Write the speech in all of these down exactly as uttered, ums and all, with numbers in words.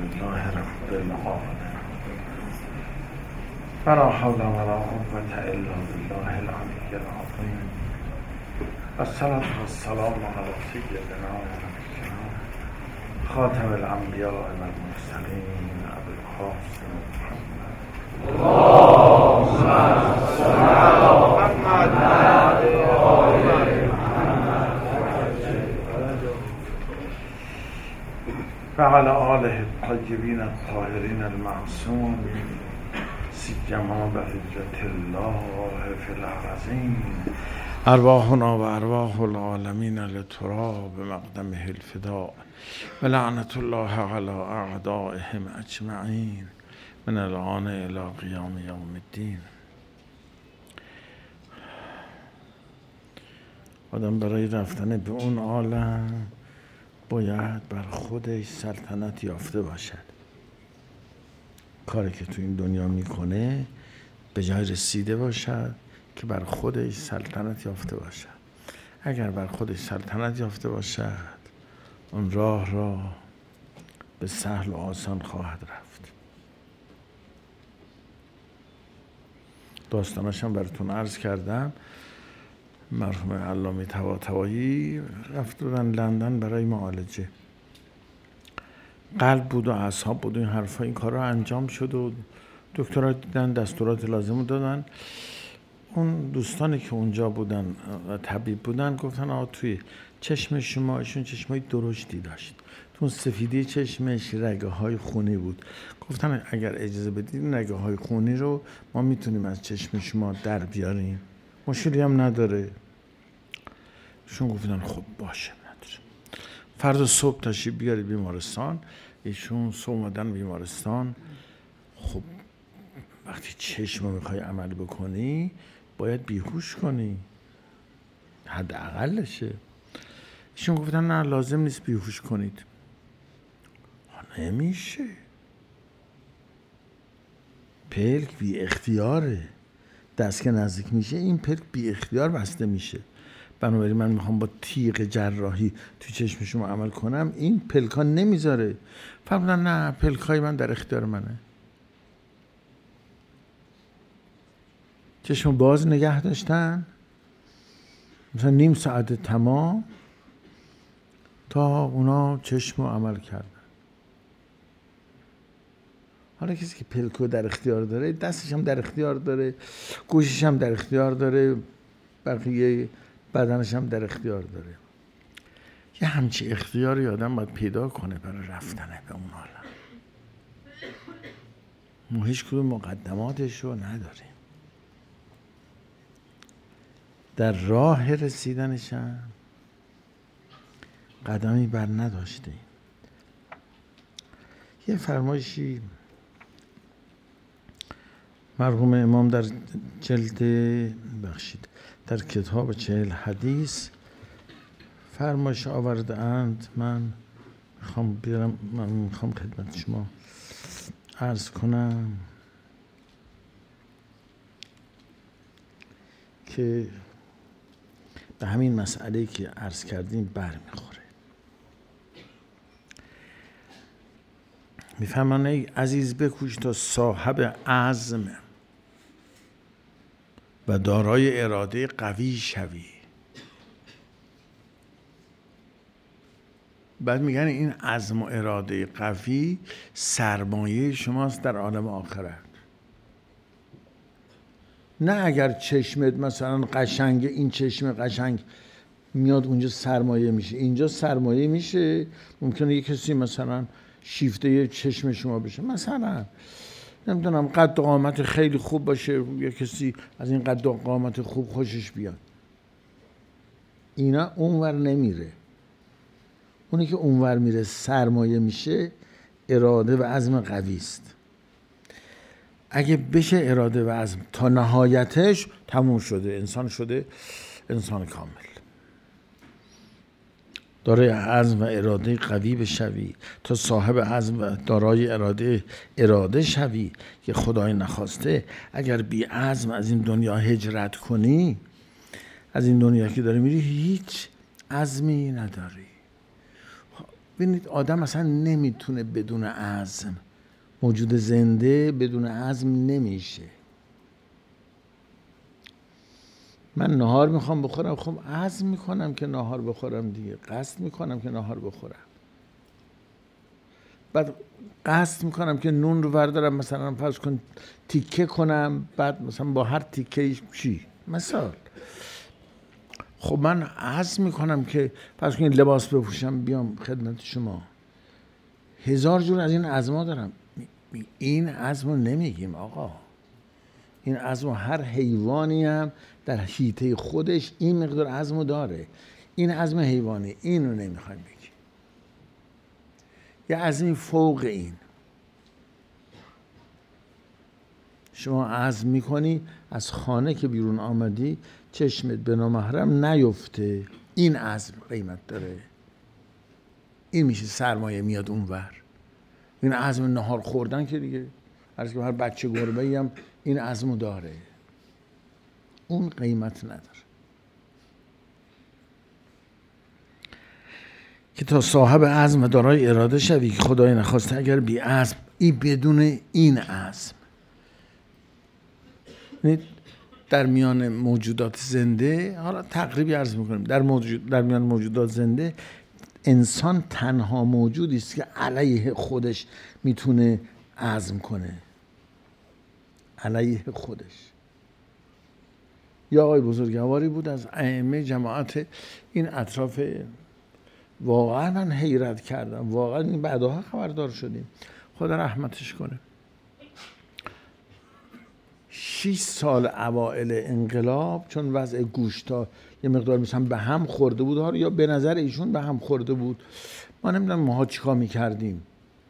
لله رب العالمین ولا حول ولا قوة الا بالله العلی العظیم الصلاة والسلام علی سیدنا خاتم الانبیاء والمرسلین ابی القاسم محمد اللهم صل علی محمد و علی آله الطیبین الطاهرین المعصوم سیما بحجة الله فی الارضین ارواحنا و ارواح العالمین لتراب مقدمه الفداء و لعنت الله علی اعدائهم اجمعین من الان الی قیام یوم الدین. آدم برای رفتن به اون عالم باید بر خودش سلطنت یافته باشد. کاری که تو این دنیا میکنه به جای رسیده باشد که بر خودش سلطنت یافته باشد. اگر بر خودش سلطنت یافته باشد اون راه را به سهل و آسان خواهد رفت. داستانش هم براتون عرض کردم. مرحوم علامه طباطبایی رفت بودن لندن برای معالجه قلب بود و اعصاب بود و این حرفا. این کارا انجام شد و دکترها دیدن دستورات لازم رو دادن. اون دوستانی که اونجا بودن و طبیب بودن گفتن آقا توی چشم شما، ایشون چشمای درشتی داشت، تو سفیدی چشمش رگه های خونی بود. گفتن اگر اجازه بدید رگه های خونی رو ما میتونیم از چشم شما در بیاریم، مشکلی هم نداره. ایشون گفتن خب باشه نداره. فردا صبح تشریف بیارید بیمارستان. ایشون صبح اومدن بیمارستان. خب وقتی چشم رو میخوای عمل بکنی باید بیهوش کنی، حداقلشه. ایشون گفتن نه لازم نیست بیهوش کنید. نمیشه، پلک بی اختیاره. دست که نزدیک میشه این پلک بی اختیار بسته میشه. بنابراین من میخوام با تیغ جراحی تو چشم شما عمل کنم، این پلک ها نمیذاره. فرمودن نه پلک های من در اختیار منه. چشم باز نگه داشتن مثلا نیم ساعت تمام تا اونا چشم رو عمل کردن. حالا کسی که پلکو در اختیار داره دستش هم در اختیار داره، گوشش هم در اختیار داره، بقیه بدنش هم در اختیار داره. یه همچی اختیاری آدم باید پیدا کنه برای رفتن به اون عالم. ما هیچ کدوم مقدماتش رو نداریم. در راه رسیدنش هم قدمی بر نداشتیم. یه فرمایشی مرحوم امام در جلد بخشید در کتاب چهل حدیث فرمایش آورده اند. من میخوام بیارم، من میخوام خدمت شما عرض کنم که به همین مسئله که عرض کردیم برمیخوره. میفهمن ای عزیز بکوش تا صاحب عزم و دارای اراده قوی شوی. بعد میگن این عزم و اراده قوی سرمایه شماست در عالم آخرت. نه اگر چشمت مثلا قشنگه، این چشم قشنگ میاد اونجا سرمایه میشه، اینجا سرمایه میشه. ممکنه یه کسی مثلا شیفته چشم شما بشه، مثلا نمیدونم قد و قامت خیلی خوب باشه، یه کسی از این قد و قامت خوب خوشش بیاد، اینا اونور نمیره. اونی که اونور میره سرمایه میشه اراده و عزم قوی است. اگه بشه اراده و عزم تا نهایتش تموم شده، انسان شده انسان کامل. دارای عزم و اراده قوی بشوی تا صاحب عزم و دارای اراده اراده شوی که خدای نخواسته اگر بی عزم از این دنیا هجرت کنی، از این دنیا که داری میری هیچ عزمی نداری. ببینید آدم اصلا نمیتونه بدون عزم، موجود زنده بدون عزم نمیشه. من نهار میخوام بخورم، خب عزم میکنم که نهار بخورم دیگه، قصد میکنم که نهار بخورم. بعد قصد میکنم که نون رو بردارم مثلا فرض کن تیکه کنم، بعد مثلا با هر تیکه چی مثلا، خب من عزم میکنم که فرض کن لباس بپوشم بیام خدمت شما. هزار جور از این عزما دارم. این عزم رو نمیگیم آقا. این عزم هر حیوانی هم در حیطه خودش این مقدار عزم داره. این عزم حیوانی، این رو نمیخوایم بگیم. یه عزمی فوق این. شما عزم میکنی از خانه که بیرون آمدی چشمت به نامحرم نیفته، این عزم قیمت داره. این میشه سرمایه میاد اونور. این عزم نهار خوردن که دیگه عرض که هر بچه گربه‌ای هم این عزمو داره، اون قیمت نداره. که تا صاحب عزم و دارای اراده شوی که خدای نخواسته اگر بی عزم، این بدون این عزم. در میان موجودات زنده، حالا تقریبی عرض میکنیم، در, موجود در میان موجودات زنده انسان تنها موجودی است که علیه خودش میتونه عزم کنه، علیه خودش. یا آقای بزرگواری بود از ائمه جماعت این اطراف، واقعا من حیرت کردم، واقعا این بعدها خبردار شدیم، خدا رحمتش کنه. شش سال اوائل انقلاب چون وضع گوشتا یه مقدار مثلا به هم خورده بود ها، یا به نظر ایشون به هم خورده بود، ما نمیدونم ماها چیکار میکردیم.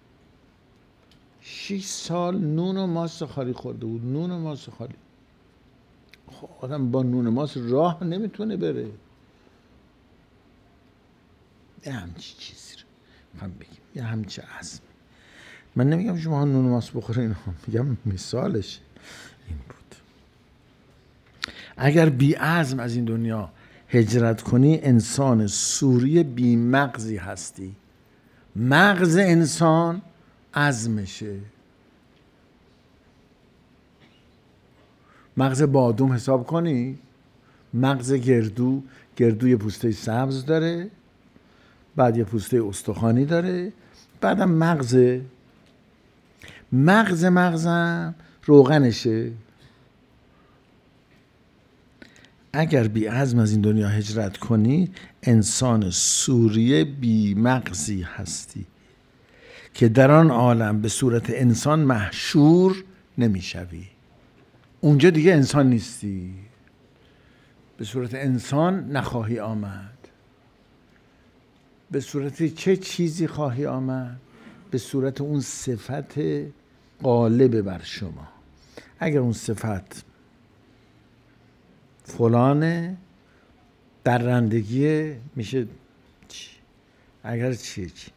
شش سال نون و ماست خالی خورده بود، نون و ماست خالی. خب آدم با نون و ماست راه نمیتونه بره. یه همچی چیزی رو میخوام بگیم، یه همچی عزم. من نمیگم شما نون و ماست بخورین، میگم مثالش این بود. اگر بی عزم از این دنیا هجرت کنی انسان سوری بی مغزی هستی. مغز انسان عزمشه. مغز بادوم حساب کنی، مغز گردو، گردو یه پوسته سبز داره، بعد یه پوسته استخوانی داره، بعدم مغز مغز مغزم روغنشه. اگر بی عزم از این دنیا هجرت کنی انسان سوری بی مغزی هستی که در آن عالم به صورت انسان محشور نمیشوی. اونجا دیگه انسان نیستی، به صورت انسان نخواهی آمد. به صورت چه چیزی خواهی آمد؟ به صورت اون صفت غالب بر شما. اگر اون صفت فلانه، درندگی میشه چی؟ اگر چیه چی؟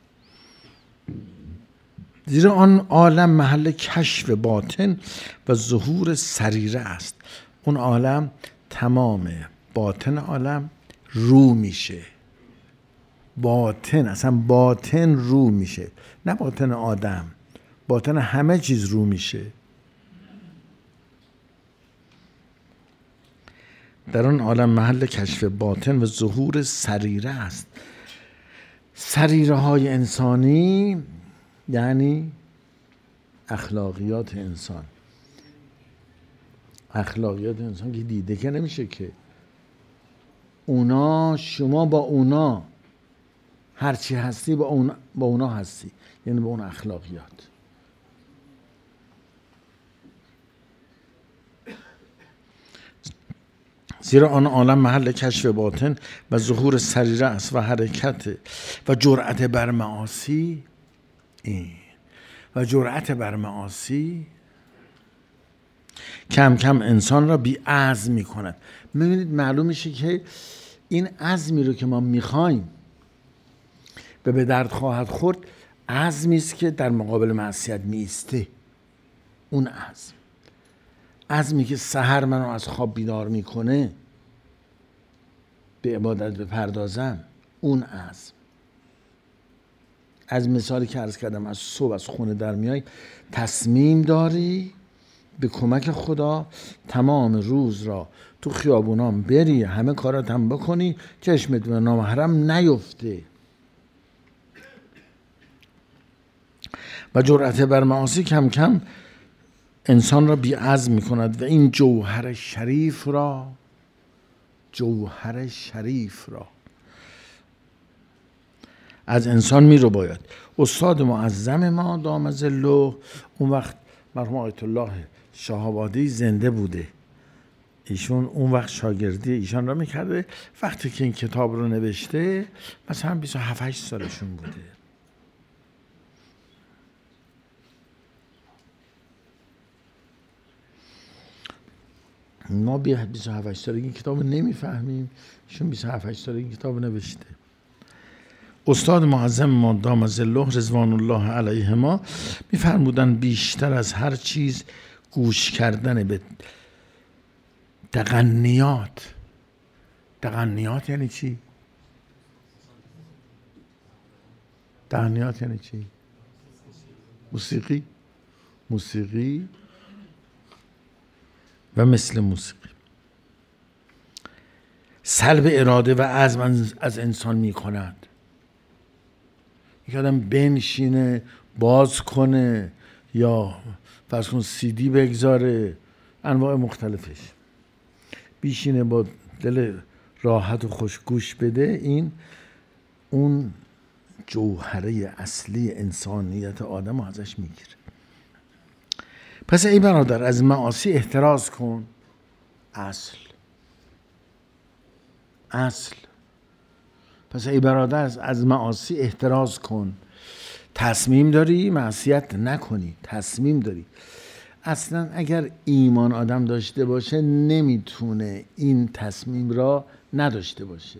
زیرا آن عالم محل کشف باطن و ظهور سریره است. اون عالم تمام باطن عالم رو میشه. باطن، اصلا باطن رو میشه، نه باطن آدم، باطن همه چیز رو میشه. در آن عالم محل کشف باطن و ظهور سریره است. سریره های انسانی یعنی اخلاقیات انسان. اخلاقیات انسان که دیده که نمیشه که. اونا، شما با اونا هرچی هستی با اونا, با اونا هستی، یعنی با اون اخلاقیات. زیرا آن عالم محل کشف باطن و ظهور سریره است و حرکت و جرأت بر معاصی. این و جرأت بر معاصی کم کم انسان را بی عزم می کند. میبینید معلوم میشه که این عزمی رو که ما میخوایم و به درد خواهد خورد، عزمی است که در مقابل معصیت میسته. اون عزم، عزمی که سحر منو از خواب بیدار میکنه به عبادت بپردازم، اون عزم. از مثالی که عرض کردم از صبح از خونه در میای تصمیم داری به کمک خدا تمام روز را تو خیابونام بری، همه کارات هم بکنی، چشمت به نامحرم نیفته و جرأت بر معاصی کم کم انسان را بی‌عزم می‌کند و این جوهر شریف را جوهر شریف را از انسان میرو باید. استاد معظم ما دام ظله اون وقت مرحوم آیت الله شهابادی زنده بوده، ایشون اون وقت شاگردی ایشان را میکرده. وقتی که این کتاب رو نوشته مثلا بیست و هفت هشت سالشون بوده. ما بیست و هفت هشت سالگی این کتاب رو نمیفهمیم، ایشون بیست و هفت هشت سالگی این کتاب رو نوشته. استاد معظم ما دام ظله رضوان الله علیهما میفرمودن بیشتر از هر چیز گوش کردن به تغنیات. تغنیات یعنی چی؟ تغنیات یعنی چی؟ موسیقی موسیقی و مثل موسیقی سلب اراده و عزم از انسان می کند. یک آدم بنشینه باز کنه یا فرض کن سی دی بگذاره، انواع مختلفش، بیشینه با دل راحت و خوش گوش بده، این اون جوهره اصلی انسانیت آدم رو ازش میگیره. پس ای برادر از معاصی احتراز کن. اصل اصل پس ای برادر از معاصی احتراز کن. تصمیم داری معصیت نکنی، تصمیم داری. اصلا اگر ایمان آدم داشته باشه نمیتونه این تصمیم را نداشته باشه.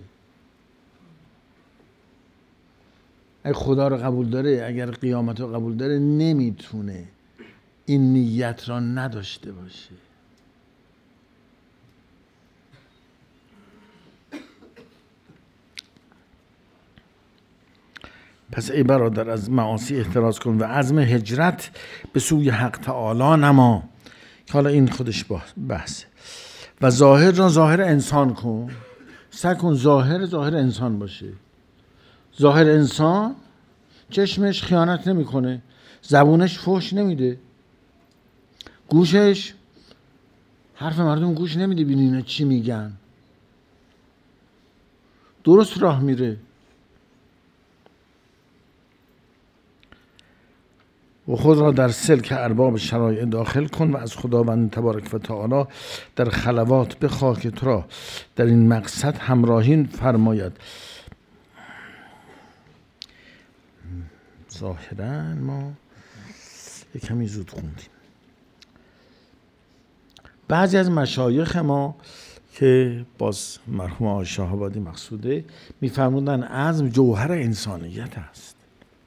اگر خدا رو قبول داره، اگر قیامت رو قبول داره، نمیتونه این نیت را نداشته باشه. پس ای برادر از معاصی احتراز کن و عزم هجرت به سوی حق تعالی نما، که حالا این خودش بحثه. و ظاهر را ظاهر انسان کن. سعی کن ظاهر ظاهر انسان باشه. ظاهر انسان چشمش خیانت نمیکنه، زبونش فحش نمیده، گوشش حرف مردم گوش نمیده ببینی اینا چی میگن، درست راه میره. و خود را در سلک ارباب شرایع داخل کن و از خداوند تبارک و تعالی در خلوات بخواه که تو را در این مقصد همراهی فرماید. ظاهرا ما یک کمی زود خوندیم. بعضی از مشایخ ما که باز مرحوم آقای شهابادی مقصوده میفرمودن عزم جوهر انسانیت است،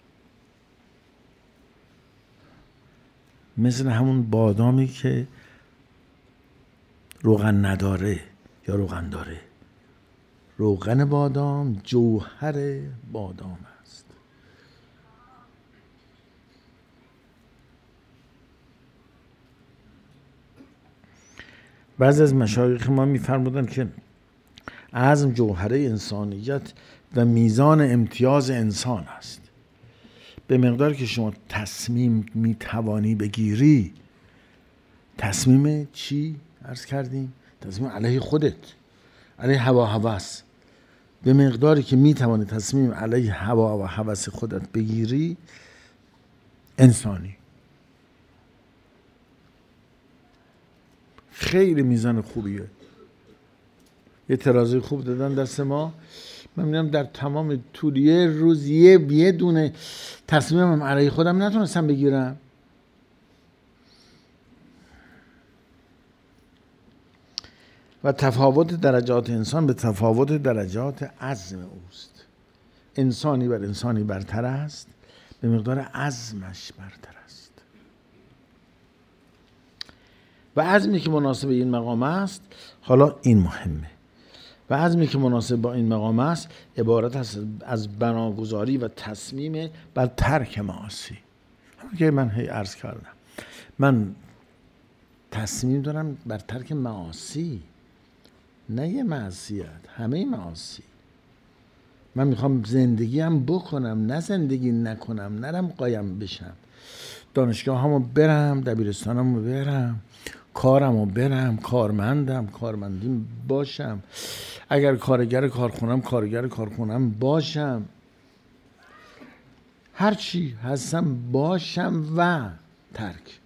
مثل همون بادامی که روغن نداره یا روغن داره. روغن بادام جوهر بادام است. بعضی از مشایخ ما میفرمودن که عزم جوهره انسانیت و میزان امتیاز انسان است. به مقدار که شما تصمیم میتوانی بگیری، تصمیم چی عرض کردیم؟ تصمیم علیه خودت، علیه هوا هوس. به مقداری که میتوانی تصمیم علیه هوا و هوس خودت بگیری، انسانی. خیلی میزان خوبیه. یه ترازوی خوب دادن دست ما، من میدونم در تمام طول یه روز یه یه دونه تصمیمم علیه خودم نتونستم بگیرم. و تفاوت درجات انسان به تفاوت درجات عزم اوست. انسانی بر انسانی برتر است به مقدار عزمش برتر است. و عزمی که مناسب این مقام است، حالا این مهمه، و عزمی که مناسب با این مقام است عبارت است از بناگذاری و تصمیم بر ترک معاصی. همون که من هی عرض کردم، من تصمیم دارم بر ترک معاصی، نه یه معصیت، همه معاصی. من میخوام زندگیم بکنم، نه زندگی نکنم، نرم قایم بشم، دانشگاه همو برم، دبیرستانمو برم، کارمو برم، کارمندم، کارمندیم باشم، اگر کارگر کارخونم کارگر کارخونم باشم، هر چی هستم باشم و ترک.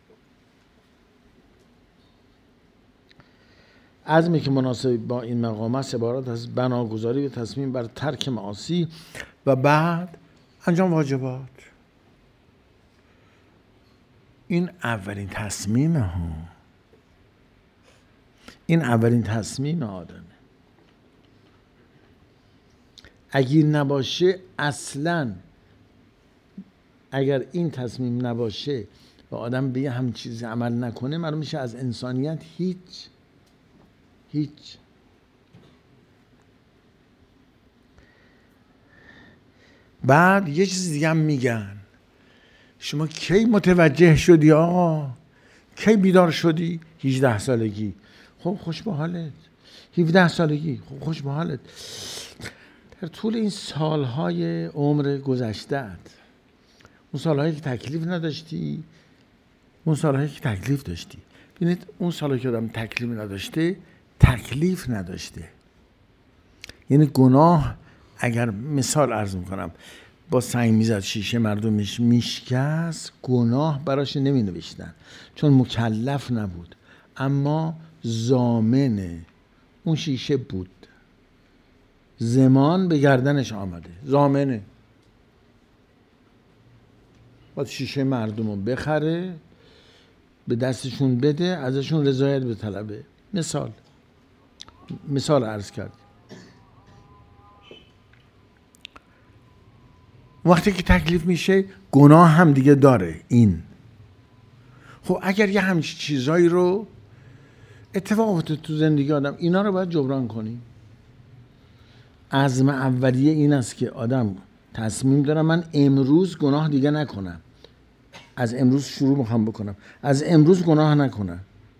عزمی که مناسب با این مقام است عبارت از بناگذاری و تصمیم بر ترک معاصی و بعد انجام واجبات. این اولین تصمیم ها، این اولین تصمیم آدمه. اگه نباشه اصلا، اگر این تصمیم نباشه و آدم به همین چیزی عمل نکنه، معلوم میشه از انسانیت هیچ هیچ. بعد یه چیز دیگه هم میگن، شما کی متوجه شدی آقا؟ کی بیدار شدی؟ هجده سالگی. خب خوش به حالت. هفده سالگی. خب خوش به حالت. در طول این سالهای عمر گذشته‌ات، اون سالهایی که تکلیف نداشتی، اون سالهایی که تکلیف داشتی. ببینید اون سالهایی که آدم تکلیف نداشته، تکلیف نداشته. یعنی گناه، اگر مثال عرض میکنم، با سنگ میزد شیشه مردمش میشکست، گناه براش نمی نوشتن چون مکلف نبود، اما ضامن اون شیشه بود، زمان به گردنش آمده، ضامنه. باید شیشه مردم رو بخره، به دستشون بده، ازشون رضایت بطلبه. مثال مثال عرض کرد. وقتی که تکلیف میشه گناه هم دیگه داره این. خب اگر یه همچین چیزایی رو اتفاقات تو زندگی آدم، اینا رو باید جبران کنیم. عزم اولیه این است که آدم تصمیم داره من امروز گناه دیگه نکنم، از امروز شروع میخوام بکنم، از امروز گناه نکنم.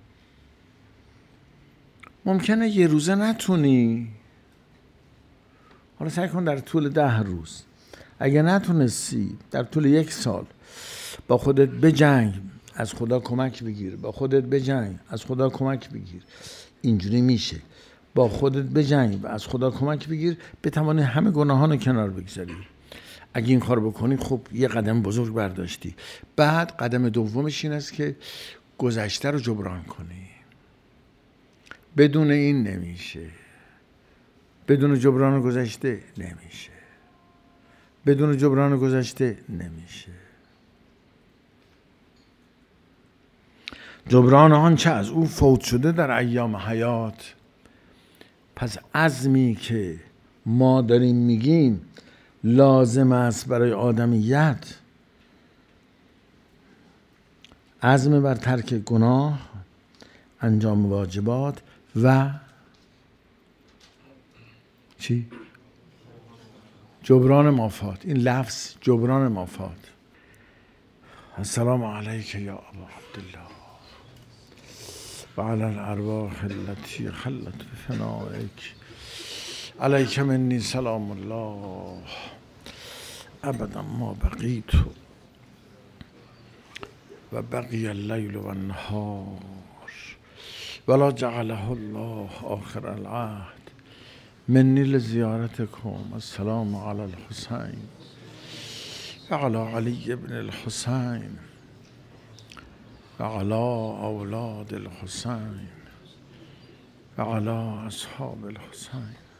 ممکنه یه روزه نتونی، حالا سعی کن در طول ده روز. اگه نتونستی در طول یک سال با خودت بجنگ، از خدا کمک بگیر، با خودت بجنگ، از خدا کمک بگیر. اینجوری میشه. با خودت بجنگ و از خدا کمک بگیر، بتوانی همه گناهان رو کنار بگذاری. اگه این کار بکنی، خب یه قدم بزرگ برداشتی. بعد قدم دومش این است که گذشته رو جبران کنی. بدون این نمیشه. بدون جبران گذشته نمیشه. بدون جبران گذشته نمیشه. جبران آنچه از او فوت شده در ایام حیات. پس عزمی که ما داریم میگیم لازم است برای آدمیت، عزم بر ترک گناه، انجام واجبات و چی؟ جبران مافات. این لفظ جبران مافات. السلام علیک یا ابا عبدالله و علی الارواح التي خلت بفنائک، علیک منی سلام الله ابدا ما بقیت و بقی اللیل و النهار ولا جعله الله آخر العهد منی لزیارتکم. السلام علی الحسین و علی علی ابن الحسین و علی اولاد الحسین و علی اصحاب الحسین.